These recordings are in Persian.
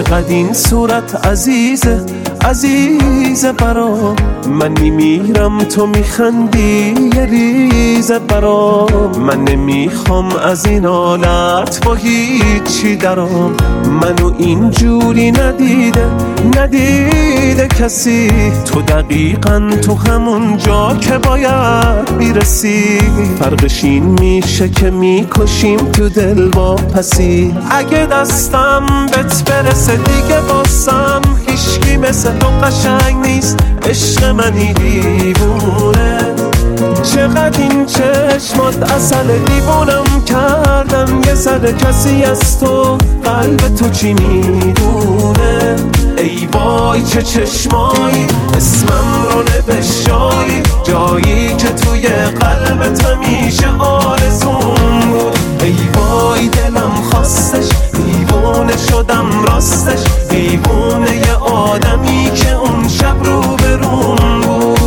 چقدر این صورت عزیزه عزیزه برام. من میمیرم تو میخندی یه ریزه برام. من نمیخوام از این حالت با هیچی درام. منو اینجوری ندیده کسی. تو دقیقاً تو همون جا که باید میرسی. فرقش این میشه که میکشیم تو دل با پسی. اگه دستم بهت برسه دیگه باسم هیچکی مثل تو قشنگ نیست. عشق منی دیوونه. چقدر این چشمات عسل دیوونم کردن. یه ذره کسی از تو قلب تو چی میدونه. ای وای چه چشمایی اسمم رو نوشایی. جایی که توی قلبت همیشه آرزون بود. ای وای دلم خواستش دیوونه شدم راستش. دیوونه یه آدمی که اون شب رو برون بود.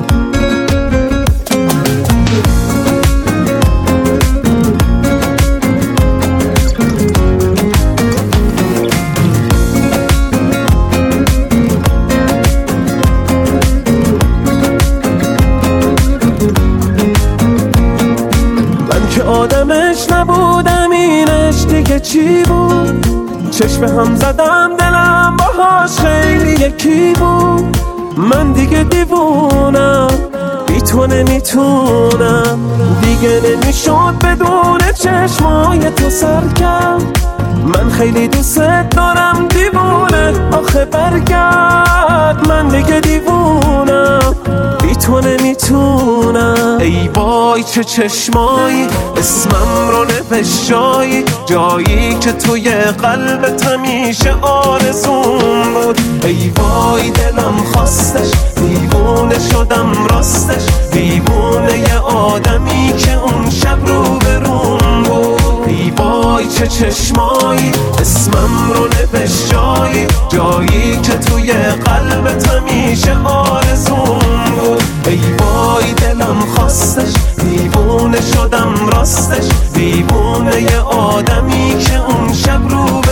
آدمش نبودم اینش دیگه چی بود. چشم هم زدم دلم باهاش خیلی یکی بود. من دیگه دیوونم بی تو نمیتونم. دیگه نمیشد بدون چشمای تو سرکم. من خیلی دوست دارم دیوونه آخه برگرد. من دیگه دیوونم بی تو نمیتونم. ای وای چه چشمایی اسمم رو نوشایی. جایی که توی قلبت همیشه آرزون بود. ای وای دلم خواستش دیوونه شدم راستش. دیوونه یه آدمی که اون شب رو برون بود. ای وای چه چشمایی اسمم رو نوشایی. جایی که توی قلبت همیشه آرزون بود. ای وای دلم خواستش دیوونه شدم راستش. دیوونه یه آدمی که اون شب رو